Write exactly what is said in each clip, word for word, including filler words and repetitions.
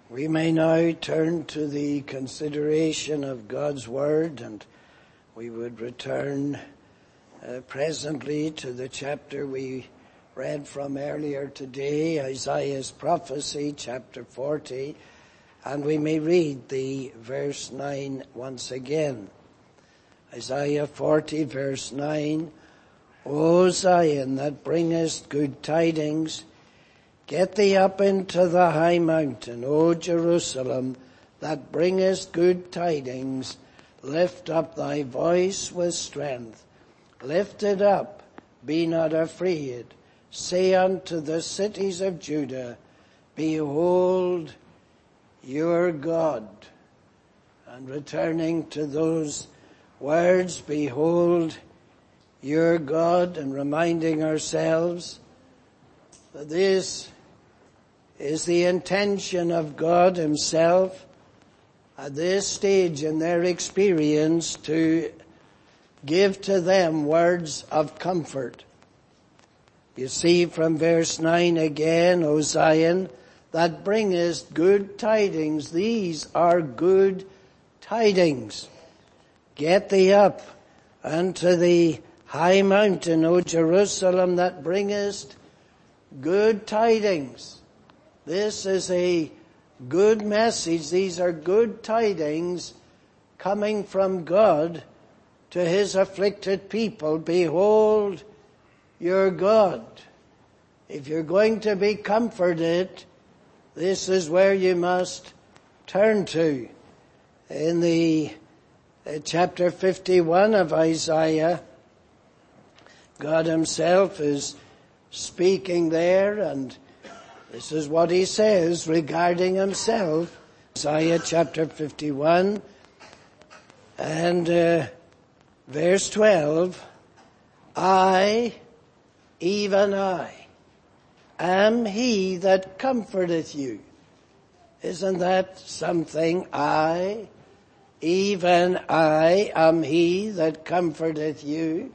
We may now turn to the consideration of God's Word, and we would return uh, presently to the chapter we read from earlier today, Isaiah's prophecy, chapter forty, and we may read the verse nine once again. Isaiah forty, verse nine, O Zion, that bringest good tidings, get thee up into the high mountain, O Jerusalem, that bringest good tidings. Lift up thy voice with strength. Lift it up, be not afraid. Say unto the cities of Judah, behold your God. And returning to those words, behold your God, and reminding ourselves that this is the intention of God himself at this stage in their experience to give to them words of comfort. You see from verse nine again, O Zion, that bringest good tidings. These are good tidings. Get thee up unto the high mountain, O Jerusalem, that bringest good tidings. This is a good message. These are good tidings coming from God to his afflicted people. Behold your God. If you're going to be comforted, this is where you must turn to. In the uh, chapter fifty-one of Isaiah, God himself is speaking there, and this is what he says regarding himself. Isaiah chapter fifty-one and uh, verse twelve. I, even I, am he that comforteth you. Isn't that something? I, even I, am he that comforteth you.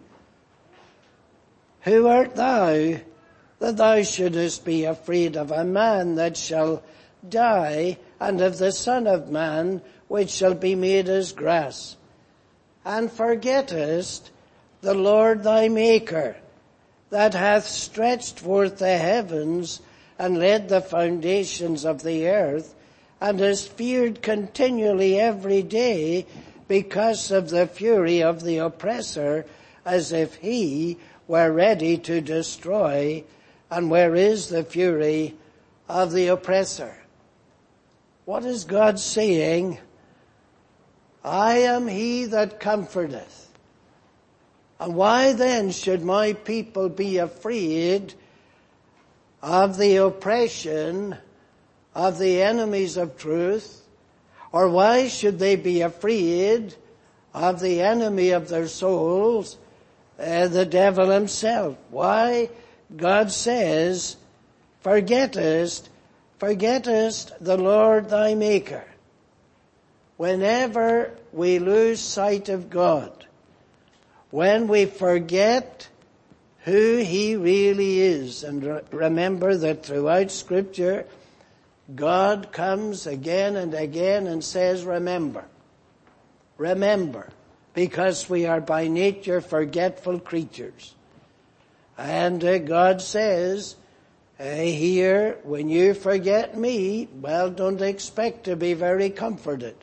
Who art thou, that thou shouldest be afraid of a man that shall die, and of the Son of Man, which shall be made as grass? And forgettest the Lord thy Maker, that hath stretched forth the heavens, and laid the foundations of the earth, and is feared continually every day, because of the fury of the oppressor, as if he were ready to destroy. And where is the fury of the oppressor? What is God saying? I am he that comforteth. And why then should my people be afraid of the oppression of the enemies of truth? Or why should they be afraid of the enemy of their souls, uh, the devil himself? Why? God says, forgettest, forgettest the Lord thy Maker. Whenever we lose sight of God, when we forget who he really is, and re- remember that throughout Scripture, God comes again and again and says, remember, remember, because we are by nature forgetful creatures. And uh, God says, uh, here, when you forget me, well, don't expect to be very comforted.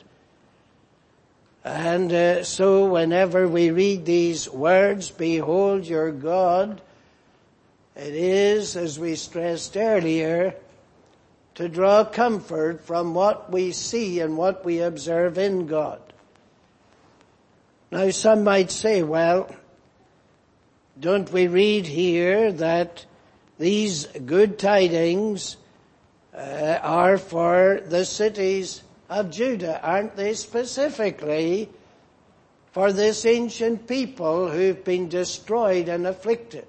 And uh, so whenever we read these words, behold your God, it is, as we stressed earlier, to draw comfort from what we see and what we observe in God. Now some might say, well, don't we read here that these good tidings uh, are for the cities of Judah? Aren't they specifically for this ancient people who've been destroyed and afflicted?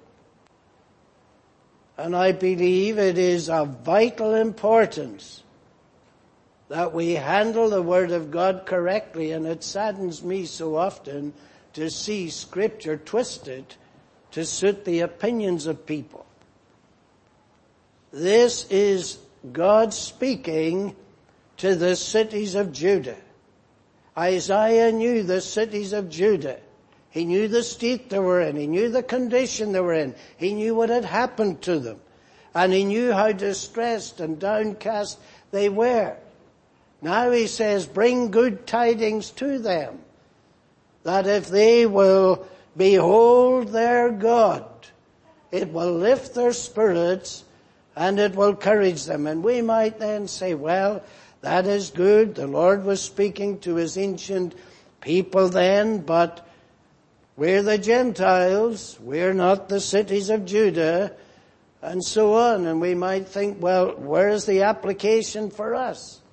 And I believe it is of vital importance that we handle the Word of God correctly, and it saddens me so often to see Scripture twisted to suit the opinions of people. This is God speaking to the cities of Judah. Isaiah knew the cities of Judah. He knew the state they were in. He knew the condition they were in. He knew what had happened to them. And he knew how distressed and downcast they were. Now he says, bring good tidings to them, that if they will behold their God, it will lift their spirits and it will encourage them. And we might then say, well, that is good. The Lord was speaking to his ancient people then, but we're the Gentiles. We're not the cities of Judah, and so on. And we might think, well, where is the application for us?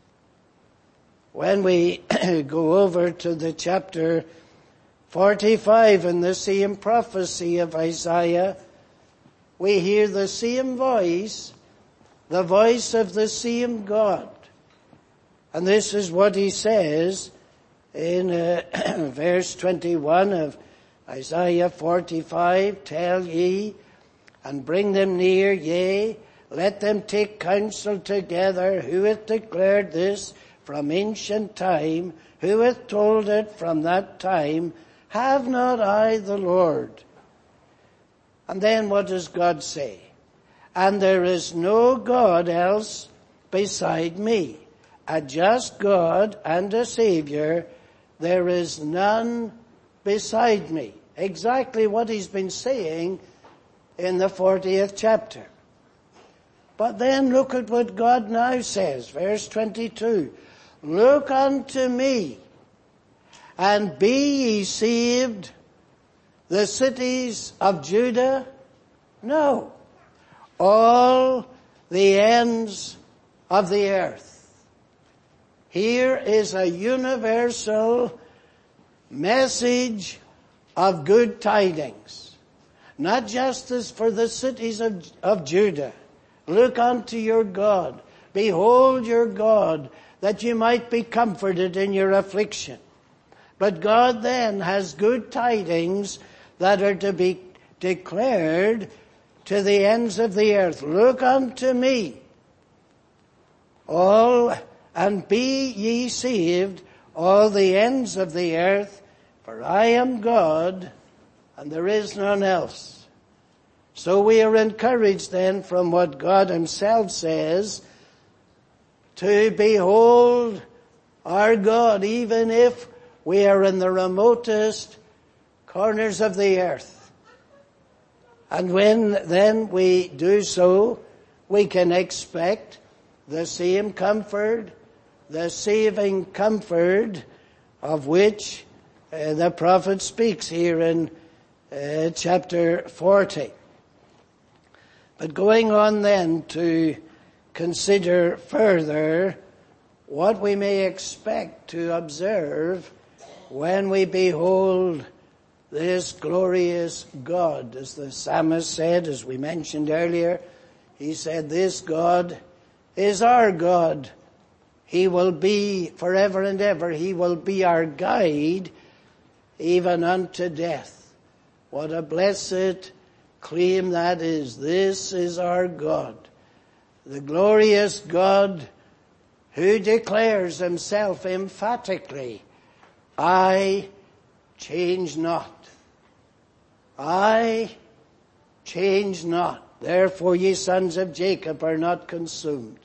When we go over to the chapter forty-five in the same prophecy of Isaiah, we hear the same voice, the voice of the same God. And this is what he says in uh, verse twenty-one of Isaiah forty-five, tell ye, and bring them near, yea, let them take counsel together, who hath declared this from ancient time, who hath told it from that time, have not I the Lord? And then what does God say? And there is no God else beside me, a just God and a Savior, there is none beside me. Exactly what he's been saying in the fortieth chapter. But then look at what God now says, verse twenty-two. Look unto me, and be ye saved, the cities of Judah? No, all the ends of the earth. Here is a universal message of good tidings. Not just as for the cities of, of Judah. Look unto your God. Behold your God, that you might be comforted in your affliction. But God then has good tidings that are to be declared to the ends of the earth. Look unto me, all, and be ye saved, all the ends of the earth, for I am God, and there is none else. So we are encouraged then from what God himself says to behold our God, even if we are in the remotest corners of the earth. And when then we do so, we can expect the same comfort, the saving comfort of which uh, the prophet speaks here in uh, chapter forty. But going on then to consider further what we may expect to observe when we behold this glorious God. As the psalmist said, as we mentioned earlier, he said, this God is our God. He will be forever and ever. He will be our guide even unto death. What a blessed claim that is. This is our God. The glorious God who declares himself emphatically, I change not. I change not. Therefore ye sons of Jacob are not consumed.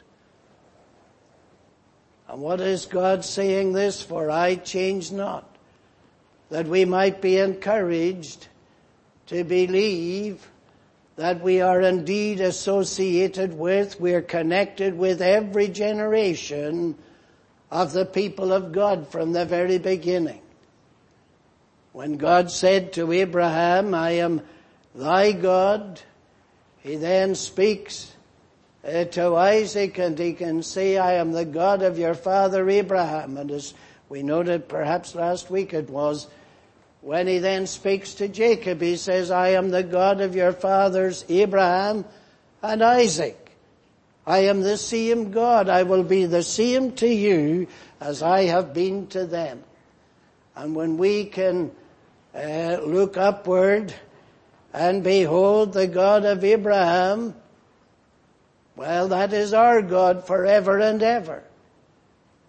And what is God saying this for? I change not. That we might be encouraged to believe that we are indeed associated with, we are connected with every generation of the people of God from the very beginning. When God said to Abraham, I am thy God, he then speaks uh, to Isaac, and he can say, I am the God of your father Abraham. And as we noted perhaps last week it was, when he then speaks to Jacob, he says, I am the God of your fathers Abraham and Isaac. I am the same God. I will be the same to you as I have been to them. And when we can uh, look upward and behold the God of Abraham, well, that is our God forever and ever.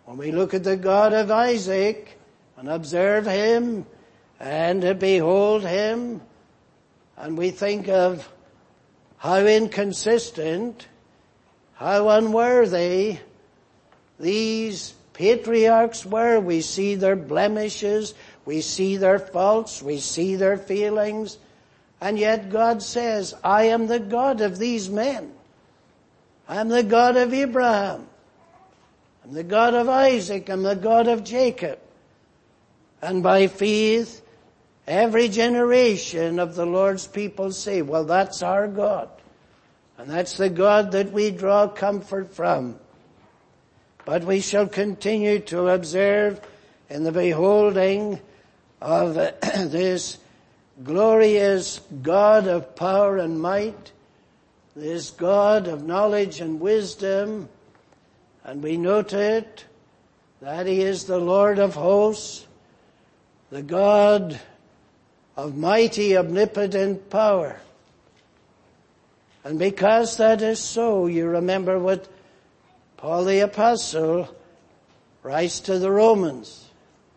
When we look at the God of Isaac and observe him and behold him, and we think of how inconsistent, how unworthy these patriarchs were. We see their blemishes, we see their faults, we see their failings, and yet God says, I am the God of these men. I am the God of Abraham. I'm the God of Isaac. I'm the God of Jacob. And by faith, every generation of the Lord's people say, well, that's our God. And that's the God that we draw comfort from. But we shall continue to observe in the beholding of this glorious God of power and might, this God of knowledge and wisdom, and we note it, that he is the Lord of hosts, the God of mighty omnipotent power. And because that is so, you remember what Paul the Apostle writes to the Romans.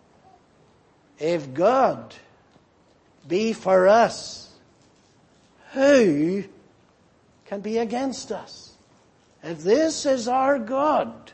If God be for us, who can be against us? If this is our God,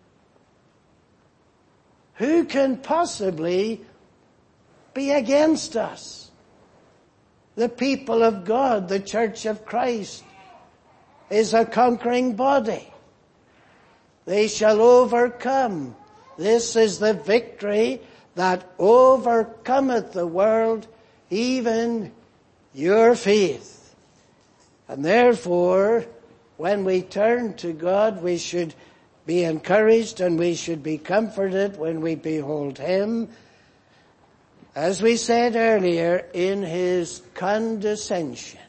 who can possibly be against us? The people of God, the Church of Christ, is a conquering body. They shall overcome. This is the victory that overcometh the world, even your faith. And therefore, when we turn to God, we should be encouraged and we should be comforted when we behold him, as we said earlier, in his condescension,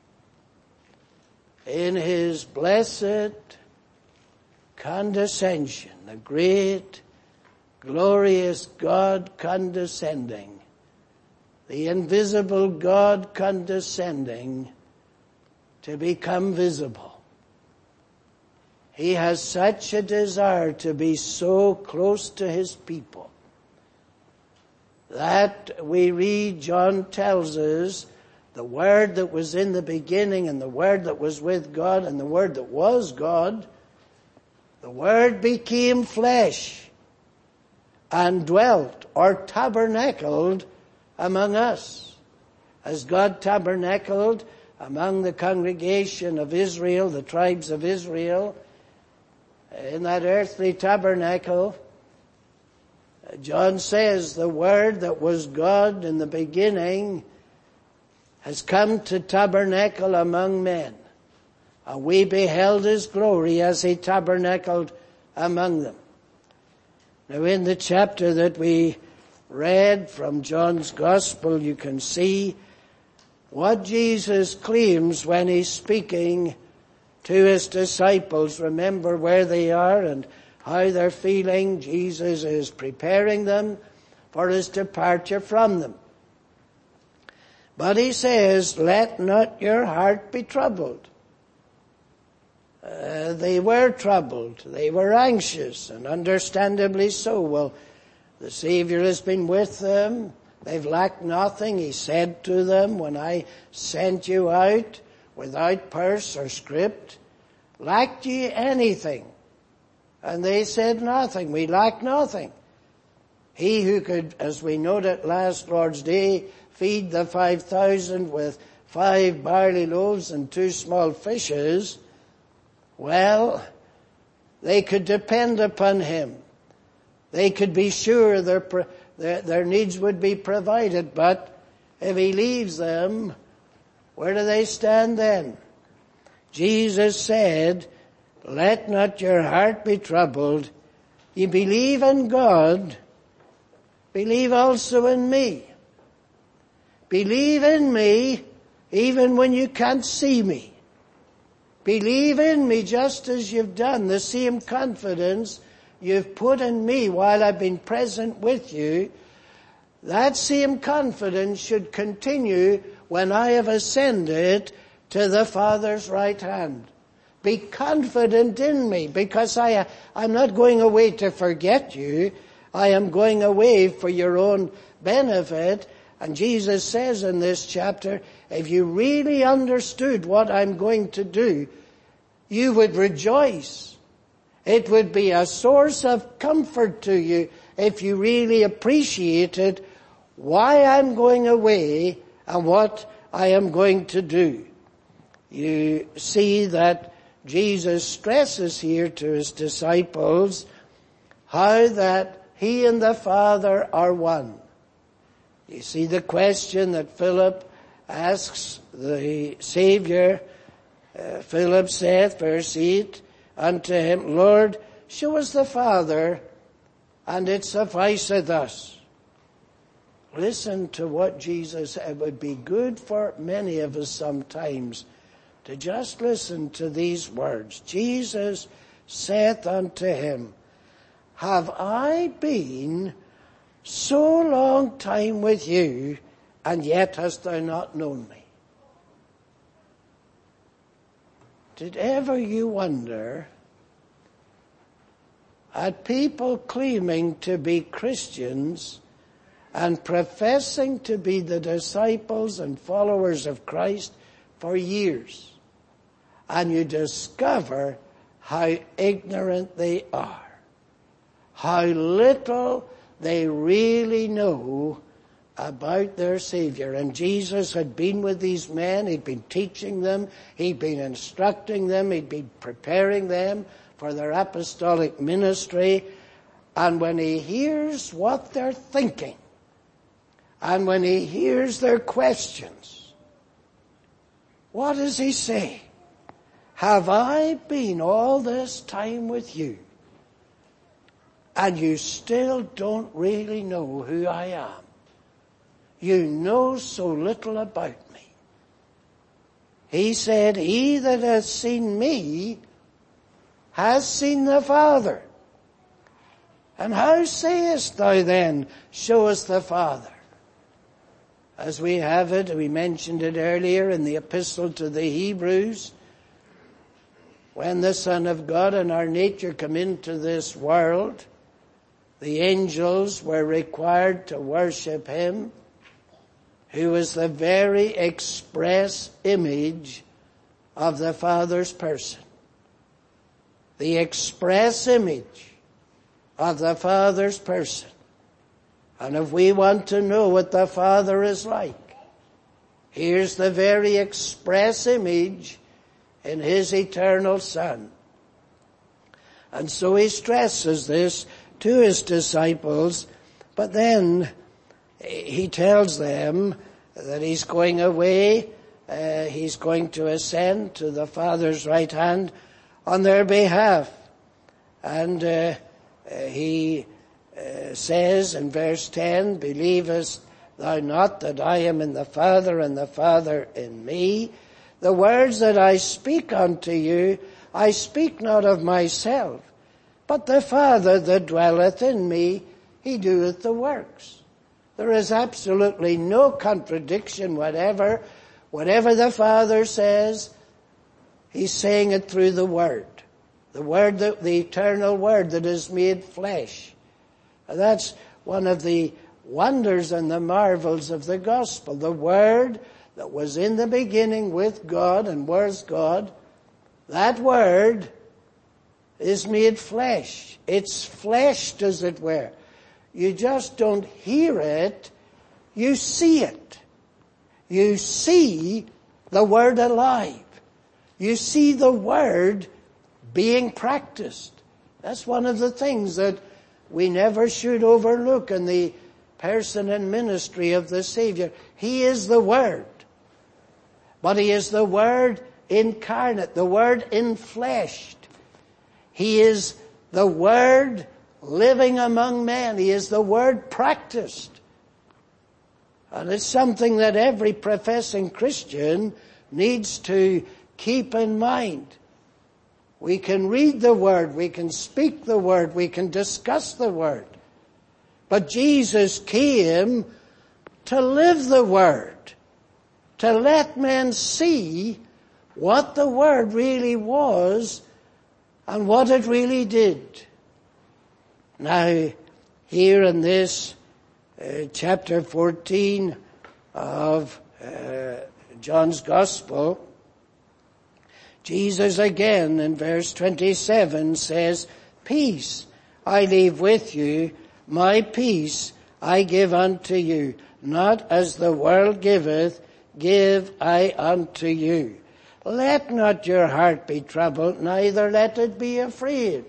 in his blessed condescension, the great, glorious God condescending, the invisible God condescending to become visible. He has such a desire to be so close to his people that we read, John tells us, the Word that was in the beginning and the Word that was with God and the Word that was God, the Word became flesh and dwelt or tabernacled among us. As God tabernacled among the congregation of Israel, the tribes of Israel, in that earthly tabernacle, John says the Word that was God in the beginning has come to tabernacle among men. And we beheld his glory as he tabernacled among them. Now in the chapter that we read from John's Gospel, you can see what Jesus claims when he's speaking to his disciples. Remember where they are and how they're feeling. Jesus is preparing them for his departure from them. But he says, let not your heart be troubled. Uh, they were troubled. They were anxious, and understandably so. Well, the Savior has been with them. They've lacked nothing. He said to them, when I sent you out without purse or scrip, lacked ye anything? And they said nothing. We lack nothing. He who could, as we noted last Lord's Day, feed the five thousand with five barley loaves and two small fishes, well, they could depend upon him. They could be sure their, their, their needs would be provided, but if he leaves them, where do they stand then? Jesus said, let not your heart be troubled. You believe in God, believe also in me. Believe in me even when you can't see me. Believe in me just as you've done. The same confidence you've put in me while I've been present with you, that same confidence should continue when I have ascended to the Father's right hand. Be confident in me, because I, I'm not going away to forget you. I am going away for your own benefit. And Jesus says in this chapter, if you really understood what I'm going to do, you would rejoice. It would be a source of comfort to you if you really appreciated why I'm going away and what I am going to do. You see that Jesus stresses here to his disciples how that he and the Father are one. You see the question that Philip asks the Savior. Uh, Philip saith, verse eight, unto him, Lord, show us the Father, and it sufficeth us. Listen to what Jesus said. It would be good for many of us sometimes to just listen to these words. Jesus saith unto him, have I been so long time with you, and yet hast thou not known me? Did ever you wonder at people claiming to be Christians and professing to be the disciples and followers of Christ for years, and you discover how ignorant they are, how little they really know about their Savior? And Jesus had been with these men, he'd been teaching them, he'd been instructing them, he'd been preparing them for their apostolic ministry. And when he hears what they're thinking, and when he hears their questions, what does he say? Have I been all this time with you, and you still don't really know who I am? You know so little about me. He said, he that hath seen me has seen the Father. And how sayest thou then, show us the Father? As we have it, we mentioned it earlier in the epistle to the Hebrews, when the Son of God and our nature come into this world, the angels were required to worship him, who is the very express image of the Father's person. The express image of the Father's person. And if we want to know what the Father is like, here's the very express image in his eternal Son. And so he stresses this to his disciples, but then he tells them that he's going away, uh, he's going to ascend to the Father's right hand on their behalf. And uh, uh, he uh, says in verse ten, believest thou not that I am in the Father and the Father in me? The words that I speak unto you, I speak not of myself, but the Father that dwelleth in me, he doeth the works. There is absolutely no contradiction whatever. Whatever the Father says, he's saying it through the Word. The Word, that, the eternal Word that is made flesh. And that's one of the wonders and the marvels of the gospel. The Word that was in the beginning with God and was God, that Word is made flesh. It's fleshed, as it were. You just don't hear it, you see it. You see the Word alive. You see the Word being practiced. That's one of the things that we never should overlook in the person and ministry of the Savior. He is the Word. But he is the Word incarnate, the Word infleshed. He is the Word living among men. He is the Word practiced. And it's something that every professing Christian needs to keep in mind. We can read the Word, we can speak the Word, we can discuss the Word. But Jesus came to live the Word, to let men see what the Word really was and what it really did. Now, here in this uh, chapter fourteen of uh, John's Gospel, Jesus again in verse twenty-seven says, "Peace I leave with you, my peace I give unto you. Not as the world giveth, give I unto you. Let not your heart be troubled, neither let it be afraid."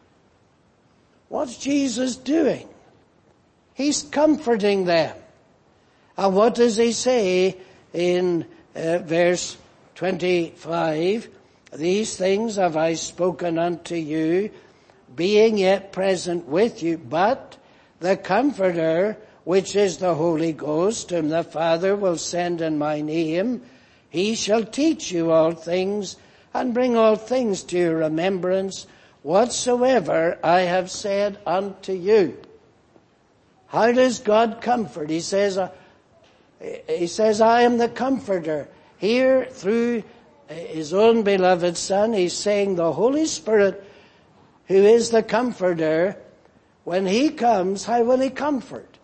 What's Jesus doing? He's comforting them. And what does he say in uh, verse twenty-five? "These things have I spoken unto you, being yet present with you, but the Comforter, which is the Holy Ghost, whom the Father will send in my name, he shall teach you all things, and bring all things to your remembrance, whatsoever I have said unto you." How does God comfort? He says, uh, he says, "I am the Comforter." Here, through his own beloved Son, he's saying the Holy Spirit, who is the Comforter, when he comes, how will he comfort?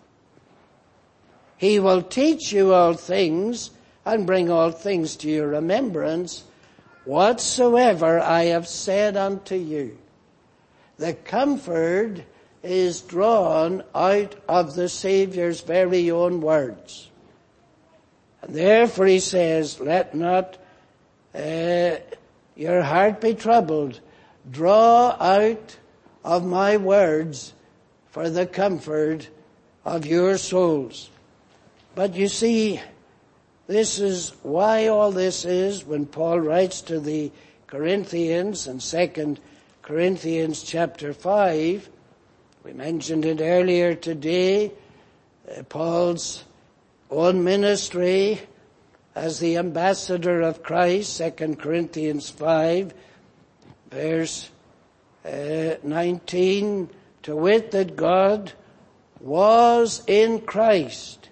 He will teach you all things and bring all things to your remembrance, whatsoever I have said unto you. The comfort is drawn out of the Saviour's very own words. And therefore he says, "Let not uh, your heart be troubled. Draw out of my words for the comfort of your souls." But you see, this is why all this is when Paul writes to the Corinthians in Second Corinthians chapter five. We mentioned it earlier today, uh, Paul's own ministry as the ambassador of Christ, Second Corinthians five, verse uh, nineteen, "To wit, that God was in Christ,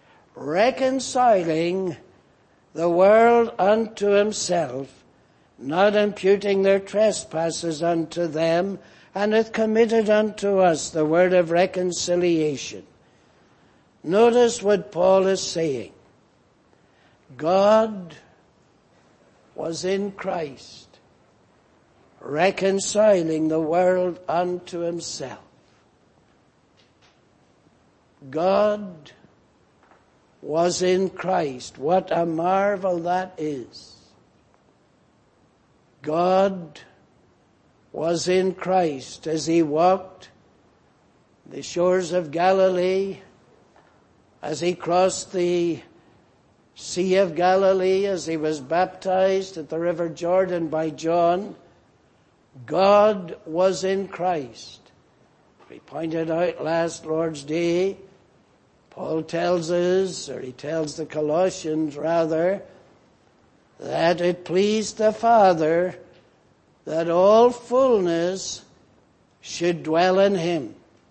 reconciling the world unto himself, not imputing their trespasses unto them, and hath committed unto us the word of reconciliation." Notice what Paul is saying. God was in Christ, reconciling the world unto himself. God was in Christ. What a marvel that is. God was in Christ as he walked the shores of Galilee, as he crossed the Sea of Galilee, as he was baptized at the River Jordan by John. God was in Christ. We pointed out last Lord's Day, Paul tells us, or he tells the Colossians rather, that it pleased the Father that all fullness should dwell in him.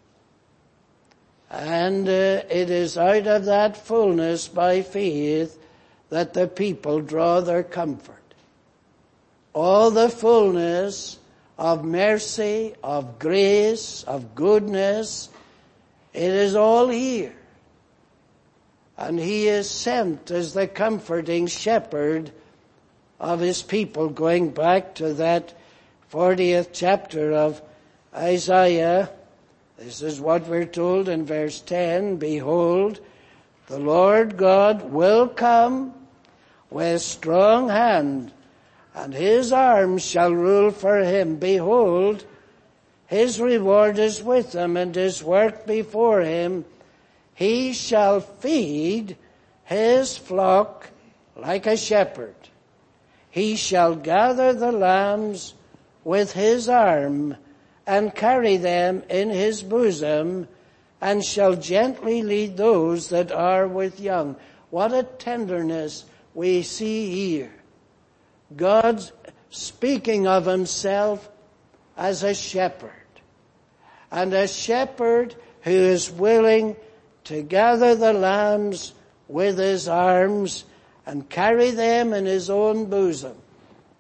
And uh, it is out of that fullness by faith that the people draw their comfort. All the fullness of mercy, of grace, of goodness, it is all here. And he is sent as the comforting shepherd of his people, going back to that fortieth chapter of Isaiah. This is what we're told in verse ten. "Behold, the Lord God will come with strong hand, and his arm shall rule for him. Behold, his reward is with him, and his work before him. He shall feed his flock like a shepherd. He shall gather the lambs with his arm, and carry them in his bosom, and shall gently lead those that are with young." What a tenderness we see here. God speaking of himself as a shepherd, and a shepherd who is willing to gather the lambs with his arms and carry them in his own bosom.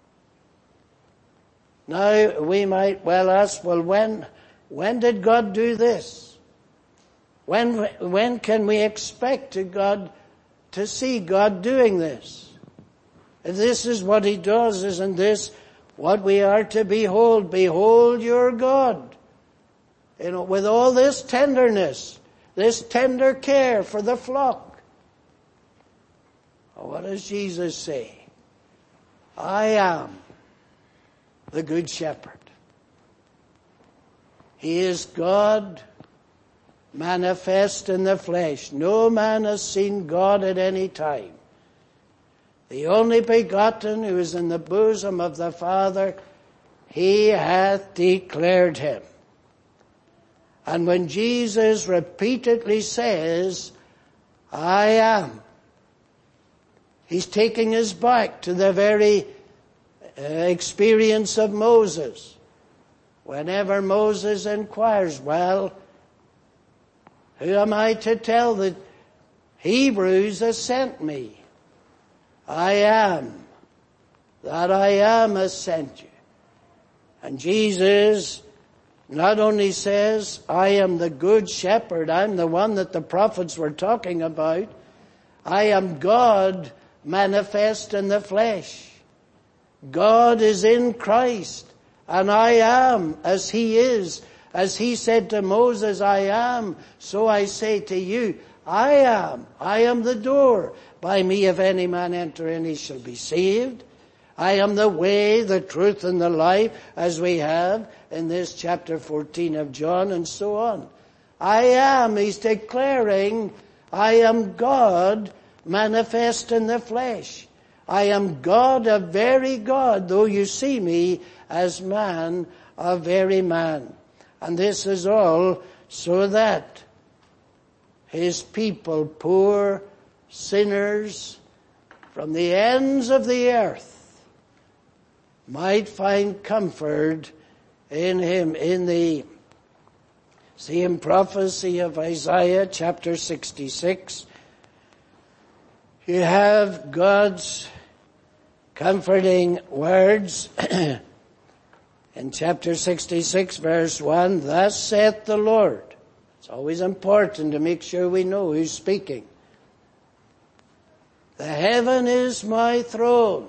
Now we might well ask, well, when, when did God do this? When, when can we expect to God, to see God doing this? If this is what he does, isn't this what we are to behold? Behold your God. You know, with all this tenderness, this tender care for the flock. What does Jesus say? I am the good shepherd. He is God manifest in the flesh. No man has seen God at any time. The only begotten who is in the bosom of the Father, he hath declared him. And when Jesus repeatedly says, I am, he's taking us back to the very uh, experience of Moses. Whenever Moses inquires, well, who am I to tell the Hebrews has sent me? I am that I am has sent you. And Jesus not only says, I am the good shepherd, I'm the one that the prophets were talking about. I am God manifest in the flesh. God is in Christ, and I am as he is. As he said to Moses, I am, so I say to you, I am. I am the door. By me if any man enter in, he shall be saved. I am the way, the truth, and the life, as we have in this chapter fourteen of John, and so on. I am, he's declaring, I am God manifest in the flesh. I am God, a very God, though you see me as man, a very man. And this is all so that his people, poor sinners from the ends of the earth, might find comfort in him. In the same prophecy of Isaiah chapter sixty-six, you have God's comforting words in chapter sixty-six verse one, thus saith the Lord. It's always important to make sure we know who's speaking. The heaven is my throne.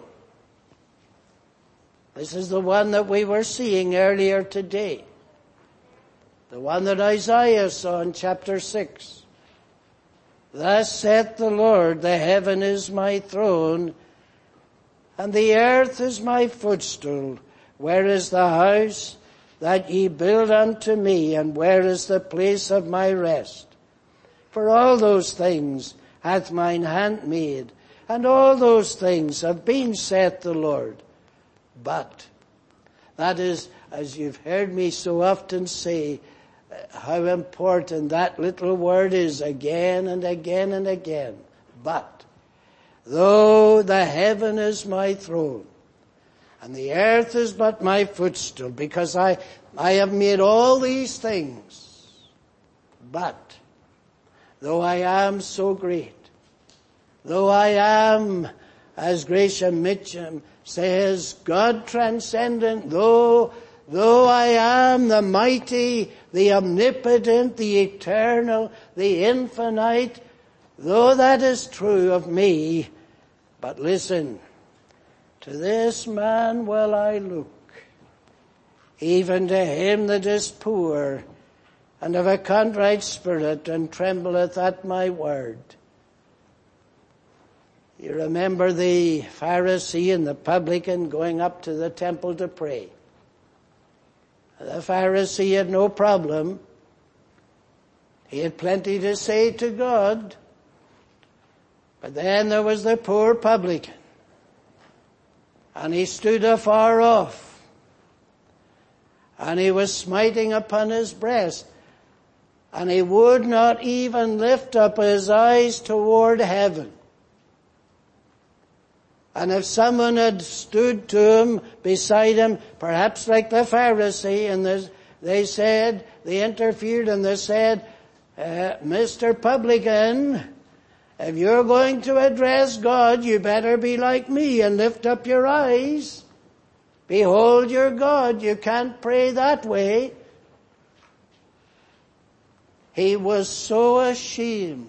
This is the one that we were seeing earlier today. The one that Isaiah saw in chapter six. Thus saith the Lord, the heaven is my throne, and the earth is my footstool. Where is the house that ye build unto me, and where is the place of my rest? For all those things hath mine hand made, and all those things have been, saith the Lord. But, that is, as you've heard me so often say, how important that little word is again and again and again. But, though the heaven is my throne, and the earth is but my footstool, because I, I have made all these things. But, though I am so great, though I am, as Gresham Mitchum says, God transcendent, though, though I am the mighty, the omnipotent, the eternal, the infinite, though that is true of me, but listen, to this man will I look, even to him that is poor, and of a contrite spirit, and trembleth at my word. You remember the Pharisee and the publican going up to the temple to pray. The Pharisee had no problem. He had plenty to say to God. But then there was the poor publican. And he stood afar off. And he was smiting upon his breast. And he would not even lift up his eyes toward heaven. And if someone had stood to him, beside him, perhaps like the Pharisee, and they said, they interfered and they said, uh, Mister Publican, if you're going to address God, you better be like me and lift up your eyes. Behold your God. You can't pray that way. He was so ashamed.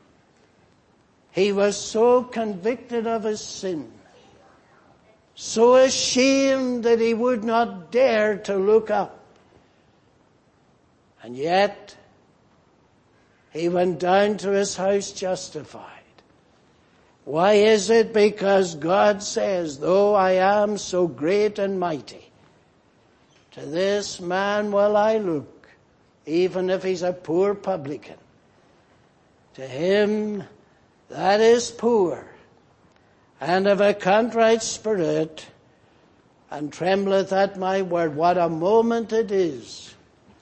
He was so convicted of his sin. So ashamed that he would not dare to look up. And yet, he went down to his house justified. Why is it? Because God says, though I am so great and mighty, to this man will I look, even if he's a poor publican. To him that is poor, and of a contrite spirit, and trembleth at my word. What a moment it is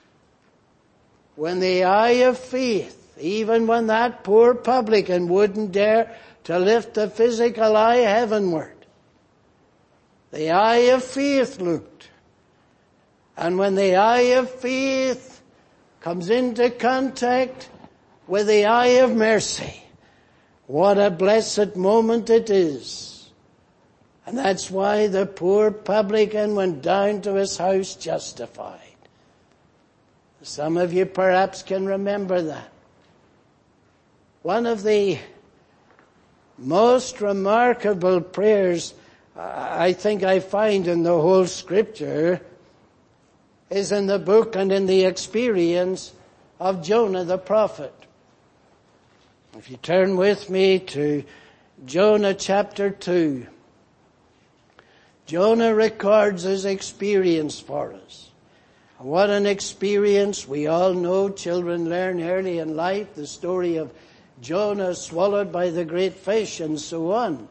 when the eye of faith, even when that poor publican wouldn't dare to lift the physical eye heavenward, the eye of faith looked. And when the eye of faith comes into contact with the eye of mercy, what a blessed moment it is. And that's why the poor publican went down to his house justified. Some of you perhaps can remember that. One of the most remarkable prayers I think I find in the whole scripture is in the book and in the experience of Jonah the prophet. If you turn with me to Jonah chapter two, Jonah records his experience for us. What an experience. We all know, children learn early in life the story of Jonah swallowed by the great fish and so on.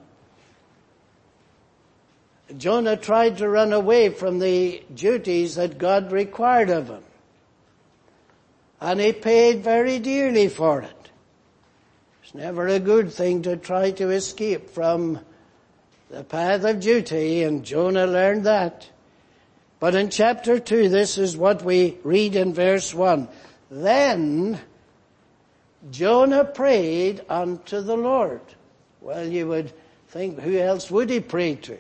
Jonah tried to run away from the duties that God required of him. And he paid very dearly for it. It's never a good thing to try to escape from the path of duty, and Jonah learned that. But in chapter two, this is what we read in verse one. Then Jonah prayed unto the Lord. Well, you would think, who else would he pray to?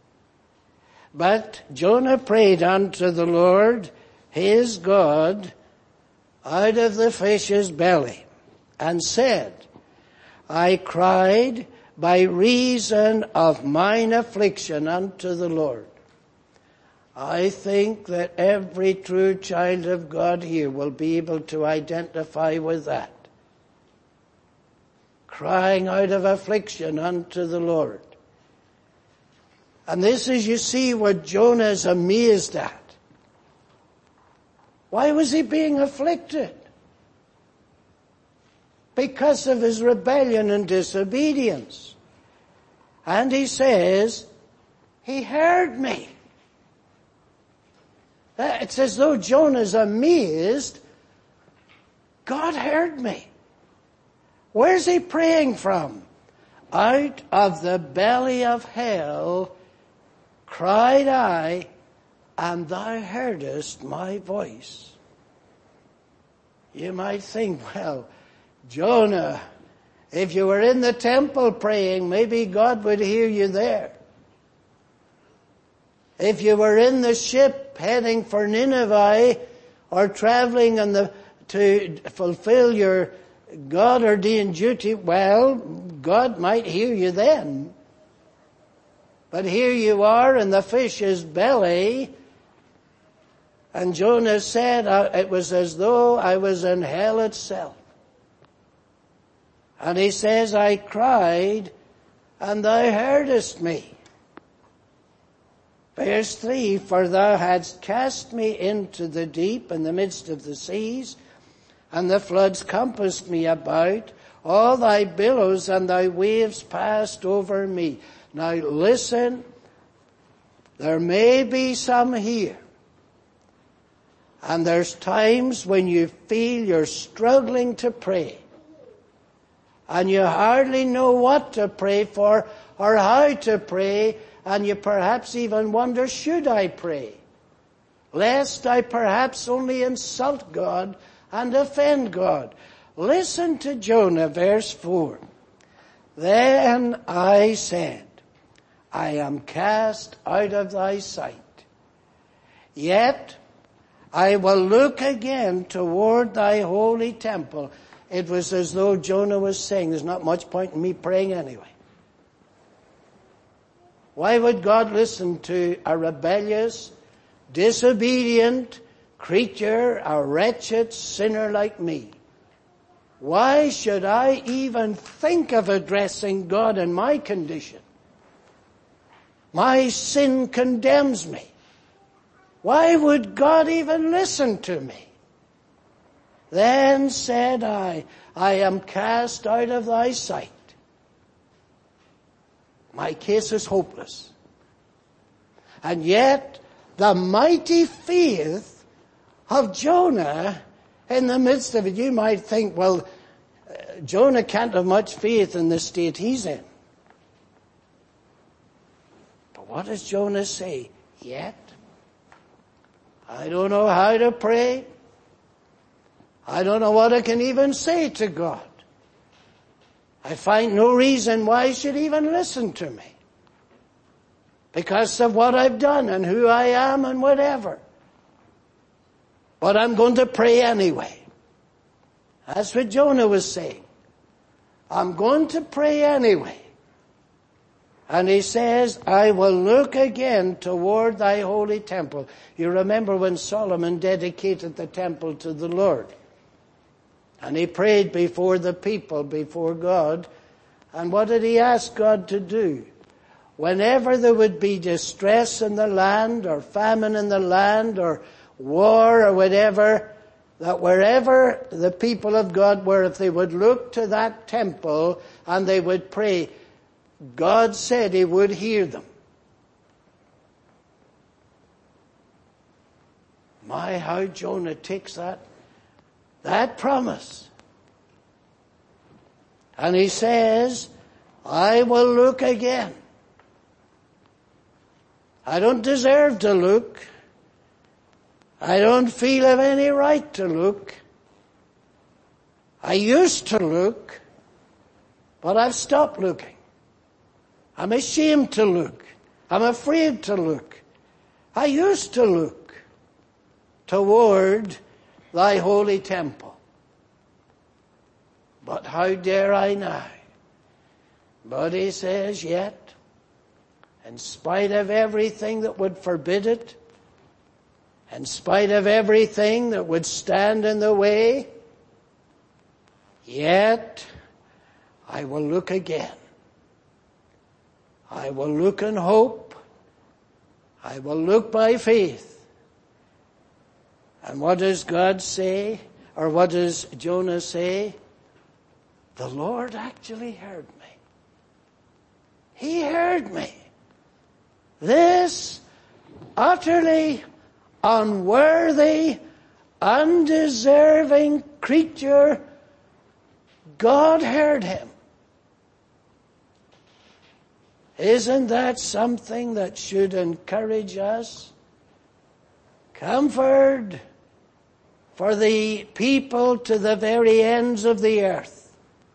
But Jonah prayed unto the Lord, his God, out of the fish's belly, and said, I cried by reason of mine affliction unto the Lord. I think that every true child of God here will be able to identify with that. Crying out of affliction unto the Lord. And this is, you see, what Jonah is amazed at. Why was he being afflicted? Because of his rebellion and disobedience. And he says, he heard me. It's as though Jonah's amazed. God heard me. Where's he praying from? Out of the belly of hell cried I, and thou heardest my voice. You might think, well, Jonah, if you were in the temple praying, maybe God would hear you there. If you were in the ship heading for Nineveh or traveling on the, to fulfill your God-ordained duty, well, God might hear you then. But here you are in the fish's belly, and Jonah said, it was as though I was in hell itself. And he says, I cried, and thou heardest me. Verse three, for thou hadst cast me into the deep in the midst of the seas, and the floods compassed me about. All thy billows and thy waves passed over me. Now listen, there may be some here. And there's times when you feel you're struggling to pray. And you hardly know what to pray for or how to pray. And you perhaps even wonder, should I pray? Lest I perhaps only insult God and offend God. Listen to Jonah, verse four. Then I said, I am cast out of thy sight. Yet I will look again toward thy holy temple. It was as though Jonah was saying, there's not much point in me praying anyway. Why would God listen to a rebellious, disobedient creature, a wretched sinner like me? Why should I even think of addressing God in my condition? My sin condemns me. Why would God even listen to me? Then said I, I am cast out of thy sight. My case is hopeless. And yet, the mighty faith of Jonah in the midst of it, you might think, well, Jonah can't have much faith in the state he's in. But what does Jonah say? Yet, I don't know how to pray. I don't know what I can even say to God. I find no reason why he should even listen to me. Because of what I've done and who I am and whatever. But I'm going to pray anyway. That's what Jonah was saying. I'm going to pray anyway. And he says, I will look again toward thy holy temple. You remember when Solomon dedicated the temple to the Lord. And he prayed before the people, before God. And what did he ask God to do? Whenever there would be distress in the land, or famine in the land, or war, or whatever, that wherever the people of God were, if they would look to that temple and they would pray, God said he would hear them. My, how Jonah takes that, that promise. And he says, I will look again. I don't deserve to look. I don't feel of any right to look. I used to look, but I've stopped looking. I'm ashamed to look. I'm afraid to look. I used to look toward thy holy temple. But how dare I now? But he says, yet, in spite of everything that would forbid it, in spite of everything that would stand in the way, yet I will look again. I will look in hope. I will look by faith. And what does God say? Or what does Jonah say? The Lord actually heard me. He heard me. This utterly unworthy, undeserving creature, God heard him. Isn't that something that should encourage us? Comfort for the people to the very ends of the earth.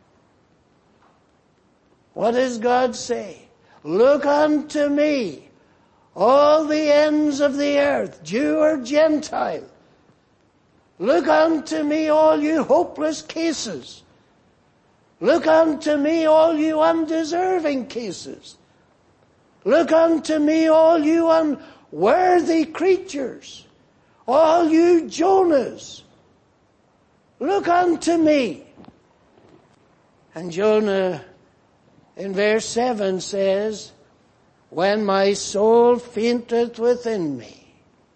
What does God say? Look unto me, all the ends of the earth, Jew or Gentile. Look unto me, all you hopeless cases. Look unto me, all you undeserving cases. Look unto me, all you unworthy creatures, all you Jonahs. Look unto me. And Jonah in verse seven says, when my soul fainteth within me,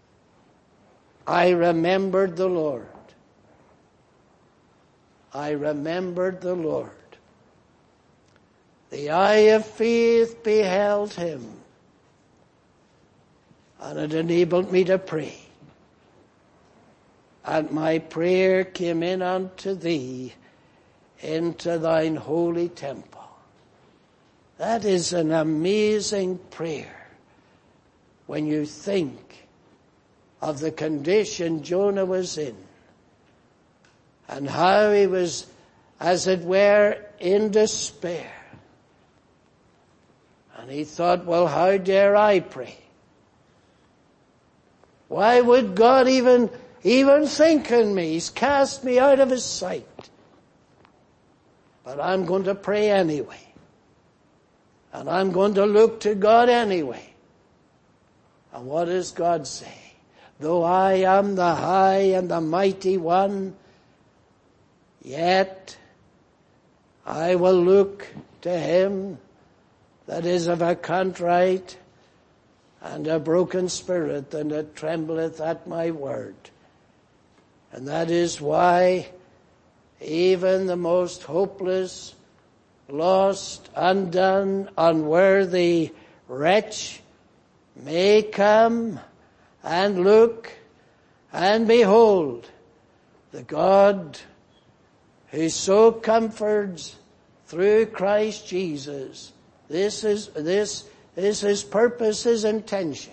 I remembered the Lord. I remembered the Lord. The eye of faith beheld him, and it enabled me to pray. And my prayer came in unto thee into thine holy temple. That is an amazing prayer when you think of the condition Jonah was in and how he was, as it were, in despair. And he thought, well, how dare I pray? Why would God even, even think on me? He's cast me out of his sight. But I'm going to pray anyway. And I'm going to look to God anyway. And what does God say? Though I am the high and the mighty one, yet I will look to him that is of a contrite and a broken spirit, and that trembleth at my word. And that is why even the most hopeless, lost, undone, unworthy wretch may come and look and behold the God who so comforts through Christ Jesus. This is, this is his purpose, his intention.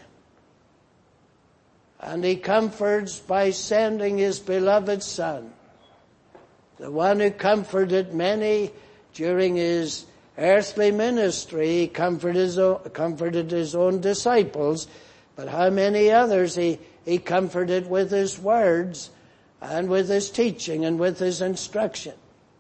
And he comforts by sending his beloved Son, the one who comforted many during his earthly ministry. He comforted his own, comforted his own disciples, but how many others he, he comforted with his words and with his teaching and with his instruction.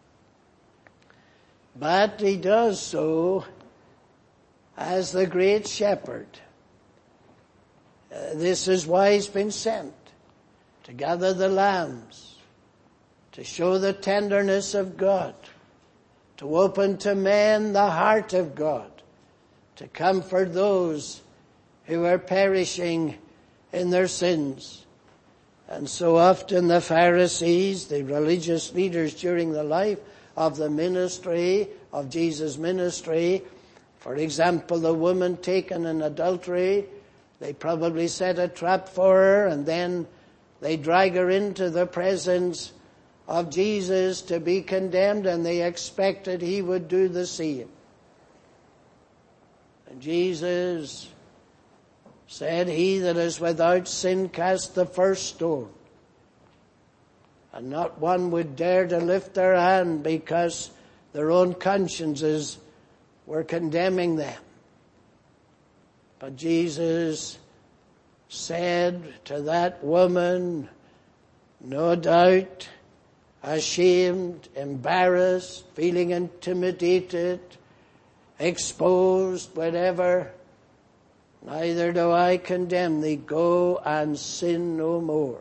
But he does so as the great shepherd. Uh, this is why he's been sent, to gather the lambs, to show the tenderness of God, to open to men the heart of God, to comfort those who are perishing in their sins. And so often the Pharisees, the religious leaders during the life of the ministry, of Jesus' ministry, for example, the woman taken in adultery, they probably set a trap for her, and then they drag her into the presence of Jesus to be condemned, and they expected he would do the same. And Jesus said, he that is without sin cast the first stone. And not one would dare to lift their hand because their own consciences were condemning them. But Jesus said to that woman, no doubt, ashamed, embarrassed, feeling intimidated, exposed, whatever, neither do I condemn thee. Go and sin no more.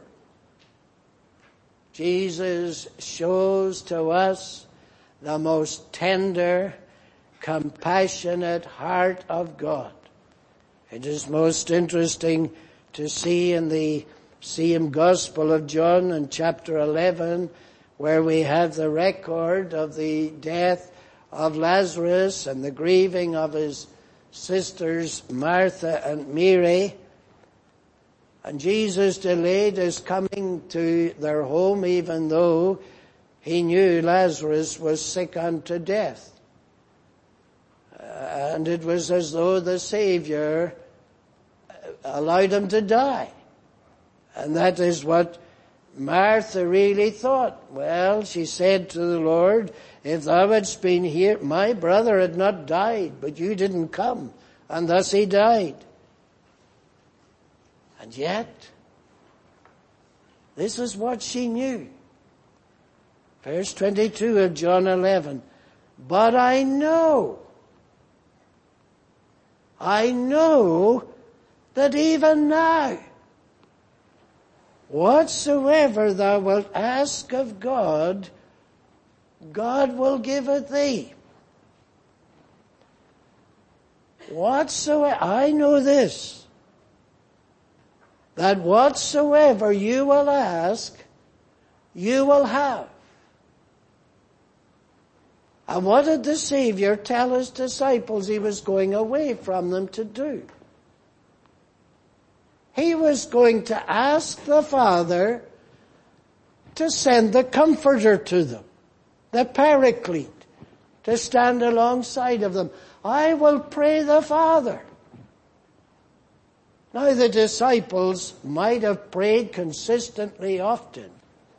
Jesus shows to us the most tender, compassionate heart of God. It is most interesting to see in the same Gospel of John in chapter eleven, where we have the record of the death of Lazarus and the grieving of his sisters Martha and Mary. And Jesus delayed his coming to their home even though he knew Lazarus was sick unto death. And it was as though the Savior allowed him to die. And that is what Martha really thought. Well, she said to the Lord, if thou hadst been here, my brother had not died, but you didn't come. And thus he died. And yet, this is what she knew. Verse twenty-two of John eleven. But I know, I know that even now, whatsoever thou wilt ask of God, God will give it thee. Whatsoever, I know this, that whatsoever you will ask, you will have. And what did the Savior tell his disciples he was going away from them to do? He was going to ask the Father to send the Comforter to them, the Paraclete, to stand alongside of them. I will pray the Father. Now the disciples might have prayed consistently often.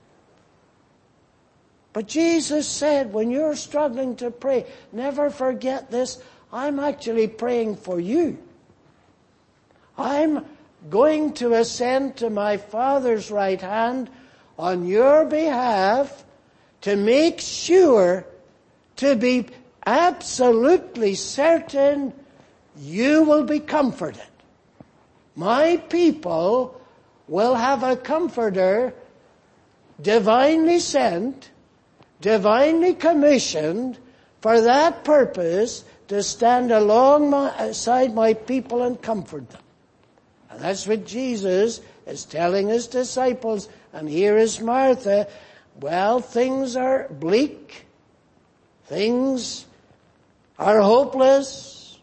But Jesus said, when you're struggling to pray, never forget this, I'm actually praying for you. I'm going to ascend to my Father's right hand on your behalf to make sure, to be absolutely certain you will be comforted. My people will have a comforter divinely sent, divinely commissioned for that purpose, to stand alongside my people and comfort them. And that's what Jesus is telling his disciples. And here is Martha. Well, things are bleak. Things are hopeless.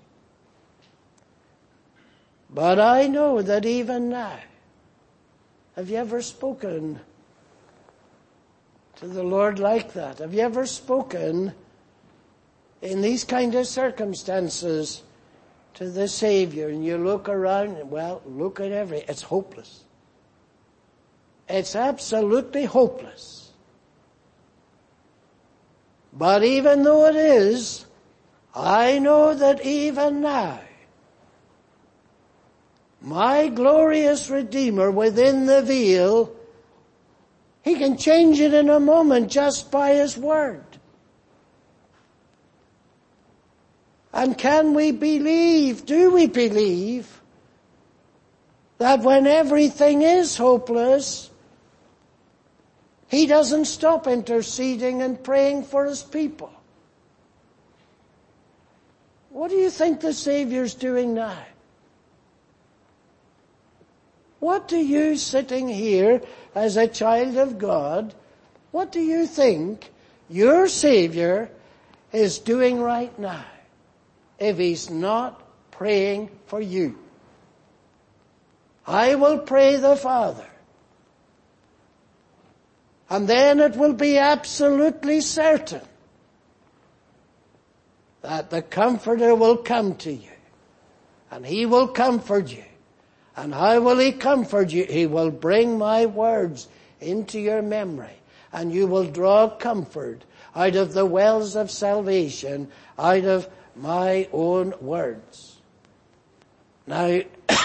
But I know that even now, have you ever spoken to the Lord like that? Have you ever spoken in these kind of circumstances to the Savior, and you look around, and well, look at every, it's hopeless. It's absolutely hopeless. But even though it is, I know that even now, my glorious Redeemer within the veil, he can change it in a moment just by his word. And can we believe, do we believe, that when everything is hopeless, he doesn't stop interceding and praying for his people? What do you think the Savior's doing now? What do you, sitting here as a child of God, what do you think your Savior is doing right now, if he's not praying for you? I will pray the Father, and then it will be absolutely certain that the Comforter will come to you, and he will comfort you. And how will he comfort you? He will bring my words into your memory, and you will draw comfort out of the wells of salvation, out of my own words. Now,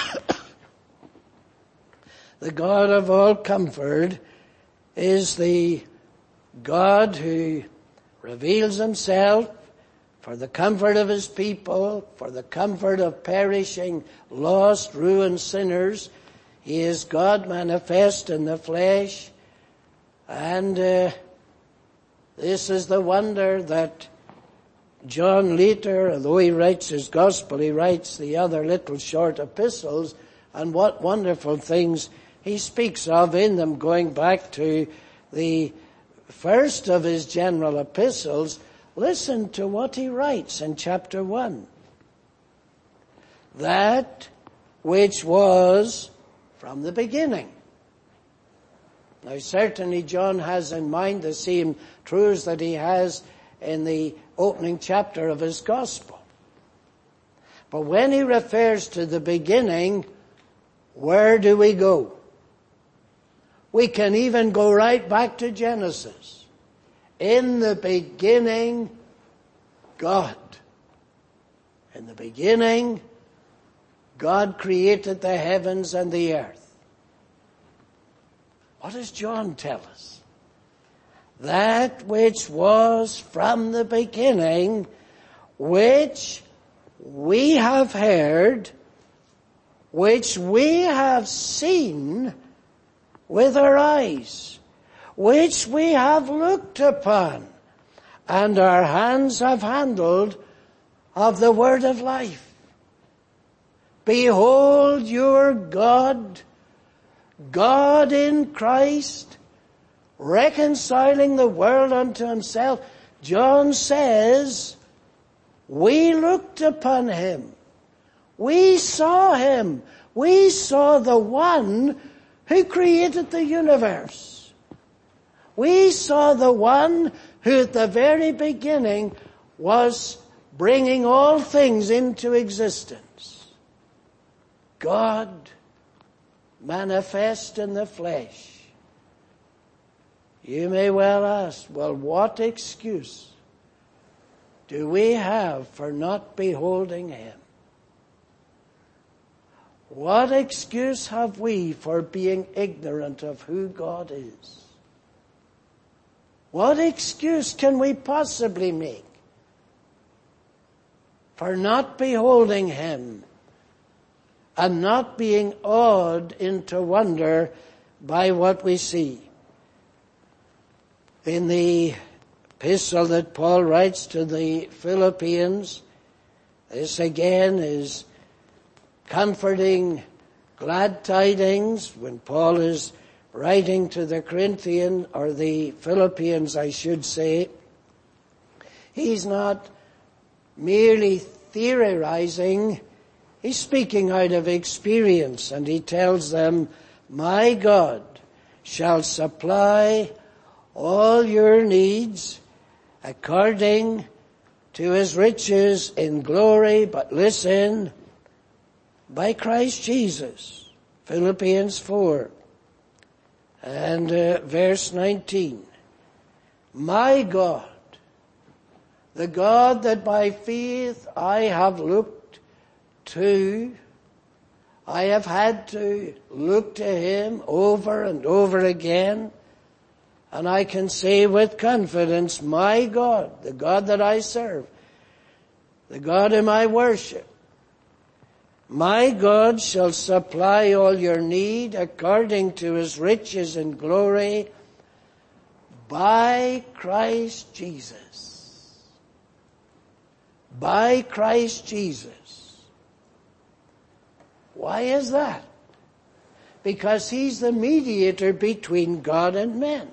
the God of all comfort is the God who reveals himself for the comfort of his people, for the comfort of perishing, lost, ruined sinners. He is God manifest in the flesh. And uh, this is the wonder that John later, although he writes his gospel, he writes the other little short epistles, and what wonderful things he speaks of in them, going back to the first of his general epistles. Listen to what he writes in chapter one. That which was from the beginning. Now certainly John has in mind the same truths that he has in the opening chapter of his gospel. But when he refers to the beginning, where do we go? We can even go right back to Genesis. In the beginning, God. In the beginning, God created the heavens and the earth. What does John tell us? That which was from the beginning, which we have heard, which we have seen with our eyes, which we have looked upon, and our hands have handled of the word of life. Behold your God, God in Christ, reconciling the world unto himself. John says, we looked upon him. We saw him. We saw the one who created the universe. We saw the one who at the very beginning was bringing all things into existence. God manifest in the flesh. You may well ask, well, what excuse do we have for not beholding him? What excuse have we for being ignorant of who God is? What excuse can we possibly make for not beholding Him and not being awed into wonder by what we see? In the epistle that Paul writes to the Philippians, this again is comforting, glad tidings. When Paul is writing to the Corinthians, or the Philippians I should say, he's not merely theorizing, he's speaking out of experience, and he tells them, my God shall supply all your needs according to His riches in glory, but listen, by Christ Jesus. Philippians four and uh, verse nineteen. My God, the God that by faith I have looked to, I have had to look to Him over and over again, and I can say with confidence, my God, the God that I serve, the God whom I worship, my God shall supply all your need according to His riches in glory by Christ Jesus. By Christ Jesus. Why is that? Because He's the mediator between God and men.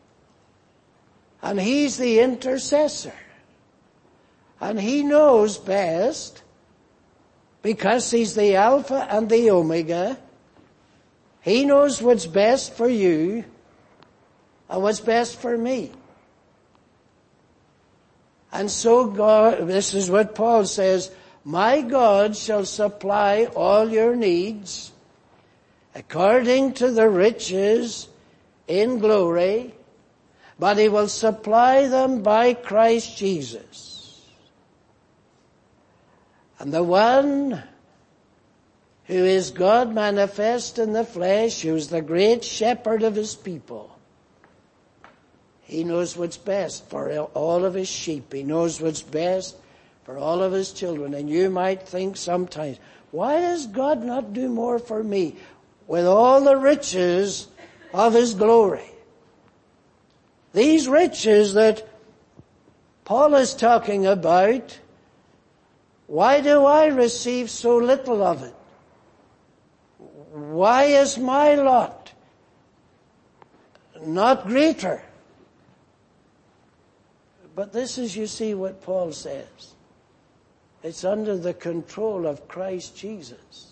And He's the intercessor. And He knows best, because He's the Alpha and the Omega. He knows what's best for you and what's best for me. And so God, this is what Paul says, my God shall supply all your needs according to the riches in glory, but He will supply them by Christ Jesus. And the one who is God manifest in the flesh, who is the great shepherd of His people, He knows what's best for all of His sheep. He knows what's best for all of His children. And you might think sometimes, why does God not do more for me with all the riches of His glory? These riches that Paul is talking about, why do I receive so little of it? Why is my lot not greater? But this is, you see, what Paul says. It's under the control of Christ Jesus.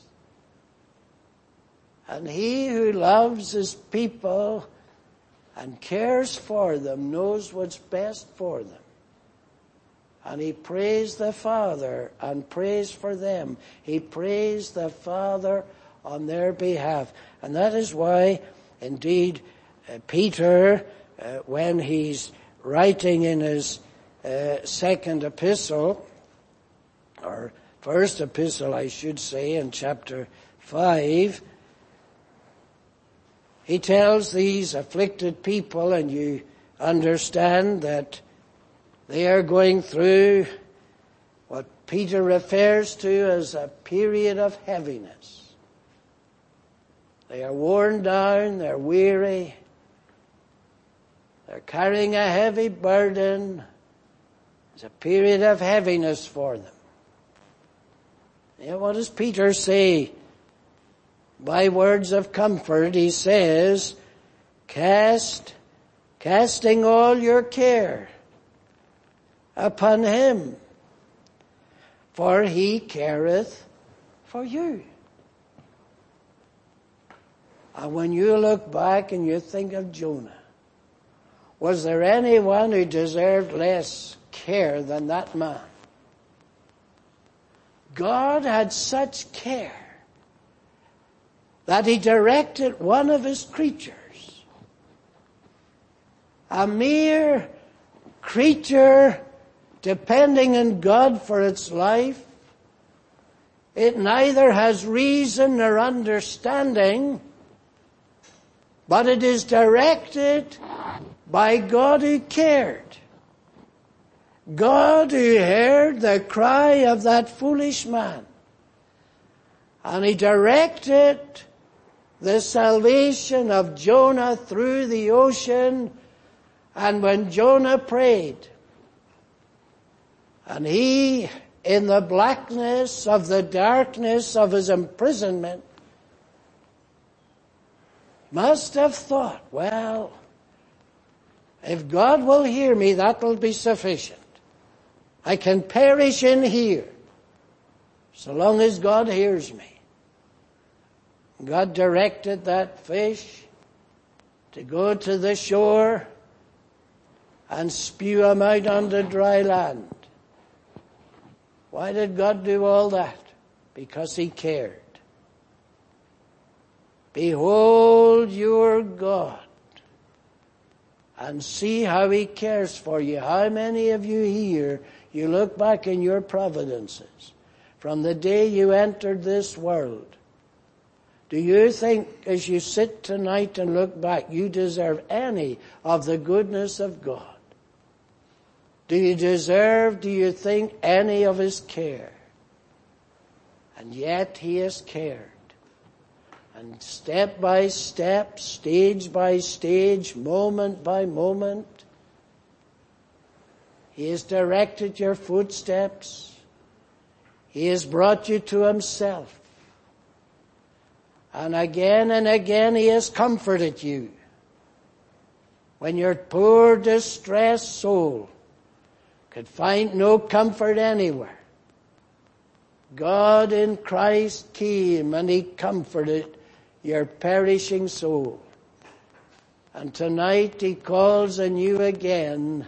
And He who loves His people and cares for them knows what's best for them. And He prays the Father and prays for them. He prays the Father on their behalf. And that is why, indeed, uh, Peter, uh, when he's writing in his uh, second epistle, or first epistle, I should say, in chapter five, he tells these afflicted people, and you understand that they are going through what Peter refers to as a period of heaviness. They are worn down, they're weary, they're carrying a heavy burden. It's a period of heaviness for them. And what does Peter say? By words of comfort, he says, Cast, casting all your care upon Him, for He careth for you. And when you look back and you think of Jonah, was there anyone who deserved less care than that man? God had such care that He directed one of His creatures, a mere creature depending on God for its life, It neither has reason nor understanding, but it is directed by God who cared. God who heard the cry of that foolish man. And he directed the salvation of Jonah through the ocean. And when Jonah prayed, and he, in the blackness of the darkness of his imprisonment, must have thought, well, if God will hear me, that will be sufficient. I can perish in here, so long as God hears me. God directed that fish to go to the shore and spew him out on the dry land. Why did God do all that? Because he cared. Behold your God, and see how he cares for you. How many of you here, you look back in your providences from the day you entered this world? Do you think as you sit tonight and look back, you deserve any of the goodness of God? Do you deserve, do you think, any of his care? And yet he has cared. And step by step, stage by stage, moment by moment, he has directed your footsteps. He has brought you to himself. And again and again he has comforted you. When your poor distressed soul could find no comfort anywhere, God in Christ came and he comforted your perishing soul. And tonight he calls on you again.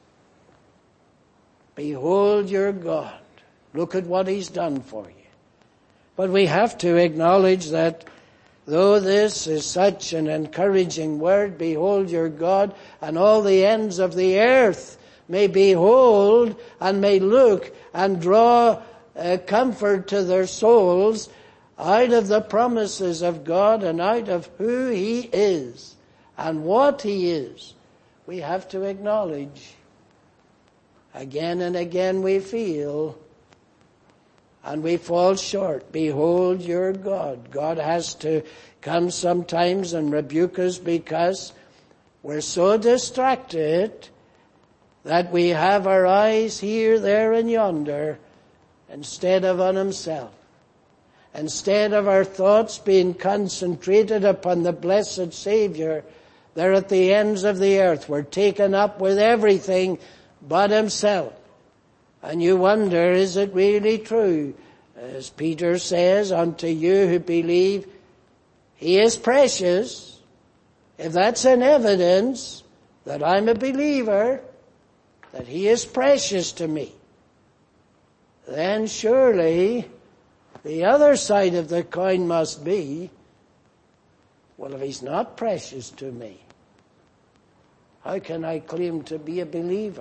Behold your God. Look at what he's done for you. But we have to acknowledge that though this is such an encouraging word, behold your God, and all the ends of the earth may behold and may look and draw uh, comfort to their souls out of the promises of God and out of who he is and what he is. We have to acknowledge again and again we feel and we fall short. Behold your God. God has to come sometimes and rebuke us because we're so distracted that we have our eyes here, there, and yonder instead of on himself. Instead of our thoughts being concentrated upon the blessed Savior, they're at the ends of the earth. We're taken up with everything but himself. And you wonder, is it really true? As Peter says, unto you who believe, he is precious. If that's an evidence that I'm a believer, that he is precious to me, then surely the other side of the coin must be, well, if he's not precious to me, how can I claim to be a believer?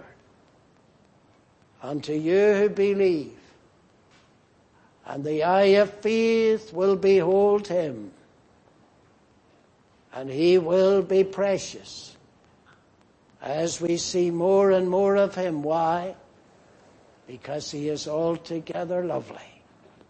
Unto you who believe, and the eye of faith will behold him, and he will be precious as we see more and more of him. Why? Because he is altogether lovely.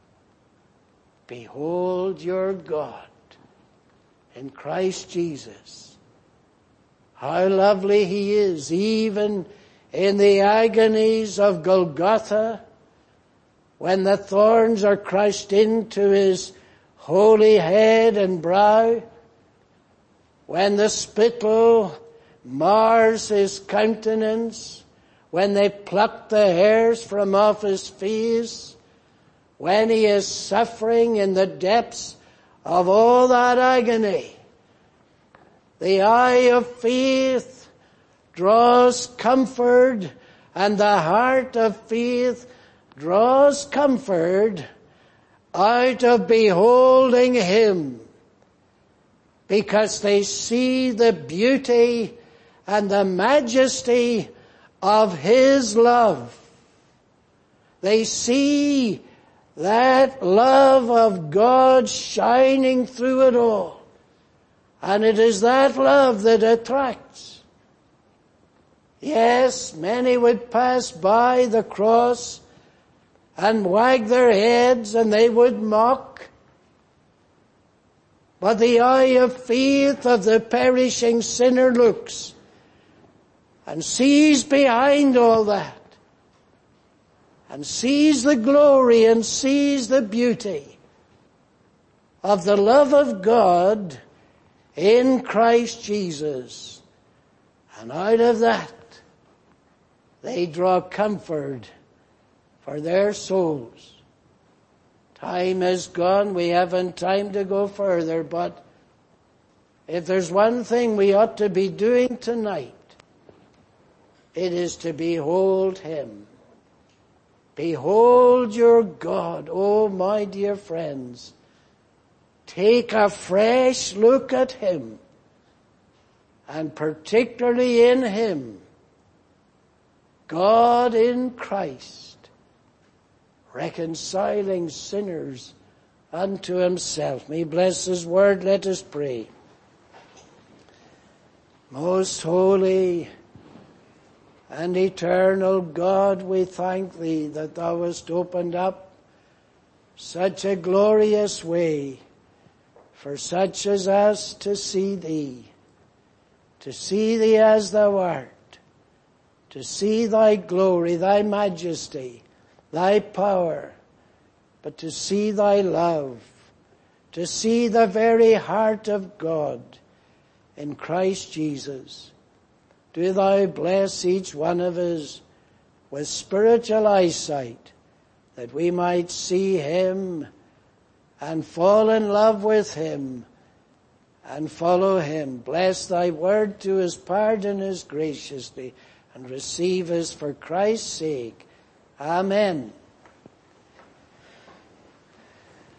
Behold your God in Christ Jesus. How lovely he is, even in the agonies of Golgotha, when the thorns are crushed into his holy head and brow, when the spittle mars his countenance, when they pluck the hairs from off his face, when he is suffering in the depths of all that agony, the eye of faith draws comfort, and the heart of faith draws comfort out of beholding him, because they see the beauty and the majesty of his love. They see that love of God shining through it all. And it is that love that attracts. Yes, many would pass by the cross and wag their heads and they would mock. But the eye of faith of the perishing sinner looks and sees behind all that, and sees the glory and sees the beauty of the love of God in Christ Jesus. And out of that, they draw comfort for their souls. Time is gone. We haven't time to go further, but if there's one thing we ought to be doing tonight, it is to behold Him. Behold your God. Oh, my dear friends, take a fresh look at Him, and particularly in Him, God in Christ, reconciling sinners unto Himself. May He bless His word. Let us pray. Most holy and eternal God, we thank Thee that Thou hast opened up such a glorious way for such as us to see Thee, to see Thee as Thou art, to see Thy glory, Thy majesty, Thy power, but to see Thy love, to see the very heart of God in Christ Jesus. Do Thou bless each one of us with spiritual eyesight, that we might see Him and fall in love with Him and follow Him. Bless Thy word to us, pardon us graciously, and receive us for Christ's sake. Amen.